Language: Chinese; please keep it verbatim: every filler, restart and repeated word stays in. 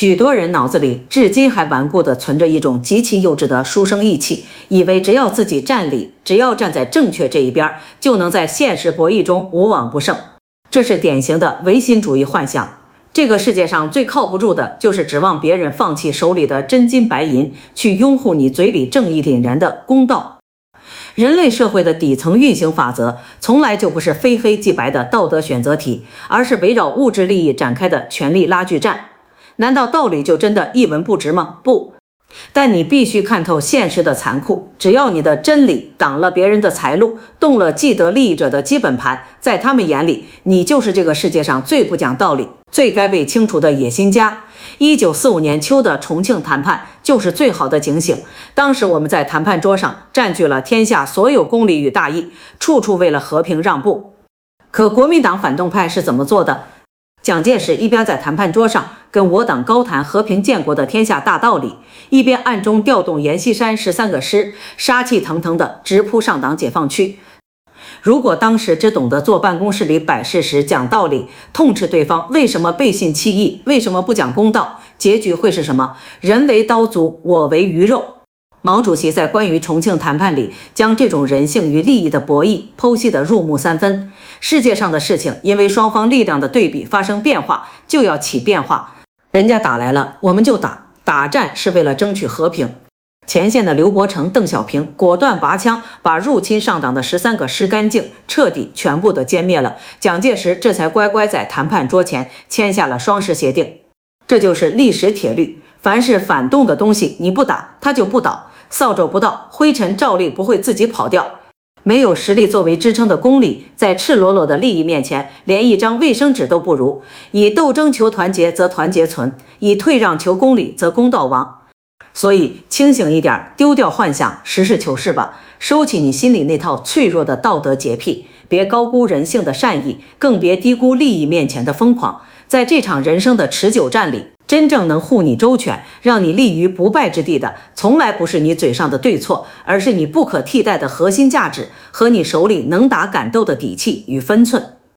许多人脑子里至今还顽固地存着一种极其幼稚的书生意气，以为只要自己站理，只要站在正确这一边，就能在现实博弈中无往不胜。这是典型的唯心主义幻想。这个世界上最靠不住的就是指望别人放弃手里的真金白银，去拥护你嘴里正义凛然的公道。人类社会的底层运行法则从来就不是非黑即白的道德选择题，而是围绕物质利益展开的权力拉锯战。难道道理就真的一文不值吗？不，但你必须看透现实的残酷。只要你的真理挡了别人的财路，动了既得利益者的基本盘，在他们眼里，你就是这个世界上最不讲道理、最该被清除的野心家。一九四五年秋的重庆谈判就是最好的警醒。当时我们在谈判桌上占据了天下所有公理与大义，处处为了和平让步。可国民党反动派是怎么做的？蒋介石一边在谈判桌上跟我党高谈和平建国的天下大道理，一边暗中调动阎锡山十三个师，杀气腾腾地直扑上党解放区。如果当时只懂得坐办公室里摆事实、讲道理，痛斥对方为什么背信弃义，为什么不讲公道，结局会是什么？人为刀俎，我为鱼肉。毛主席在关于重庆谈判里，将这种人性与利益的博弈剖析得入木三分。世界上的事情，因为双方力量的对比发生变化，就要起变化。人家打来了，我们就打，打战是为了争取和平。前线的刘伯承、邓小平果断拔枪，把入侵上党的十三个师干净、彻底、全部的歼灭了。蒋介石这才乖乖在谈判桌前签下了双十协定。这就是历史铁律，凡是反动的东西，你不打，它就不倒。扫帚不到，灰尘照例不会自己跑掉。没有实力作为支撑的公理，在赤裸裸的利益面前，连一张卫生纸都不如。以斗争求团结，则团结存；以退让求公理，则公道亡。所以清醒一点，丢掉幻想，实事求是吧。收起你心里那套脆弱的道德洁癖，别高估人性的善意，更别低估利益面前的疯狂。在这场人生的持久战里，真正能护你周全，让你立于不败之地的，从来不是你嘴上的对错，而是你不可替代的核心价值和你手里能打敢斗的底气与分寸。